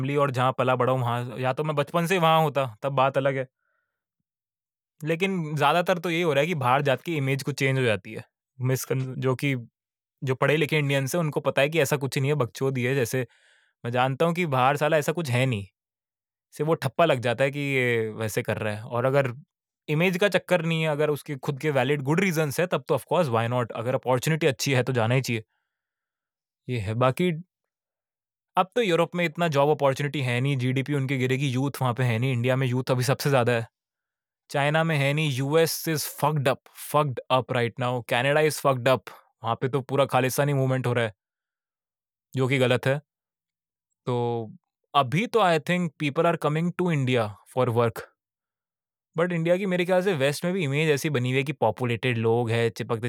Family और जहाँ पला बड़ा हूँ वहाँ, या तो मैं बचपन से वहाँ होता तब बात अलग है। लेकिन ज़्यादातर तो यही हो रहा है कि बाहर जाके की इमेज कुछ चेंज हो जाती है। जो कि जो पढ़े लिखे इंडियंस हैं उनको पता है कि ऐसा कुछ नहीं है, बकचोदी है। जैसे मैं जानता हूँ कि बाहर साला ऐसा कुछ है नहीं। सिर्फ़ वो ठप्पा लग जाता है कि ये वैसे कर रहा है, और अगर इमेज का चक्कर नहीं है, अगर उसके खुद के वैलिड गुड रीज़न्स हैं तब तो ऑफ़ कोर्स व्हाई नॉट? अगर अपॉर्च्युनिटी अच्छी है तो जाना ही चाहिए। ये है। बाकी अब तो यूरोप में इतना जॉब अपॉर्च्युनिटी है नहीं, जीडीपी उनकी गिरेगी, यूथ वहाँ पे है नहीं। इंडिया में यूथ अभी सबसे ज़्यादा है। चाइना में है नहीं, US is fucked up right now, Canada is fucked up. वहाँ पे तो पूरा खालिस्तानी मूवमेंट हो रहा है, जो कि गलत है। तो अभी तो I think people are coming to India for work. But India की मेरे ख्याल से वेस्ट में भी इमेज ऐसी बनी हुई है कि पॉपुलेटेड लोग हैं, चिपकते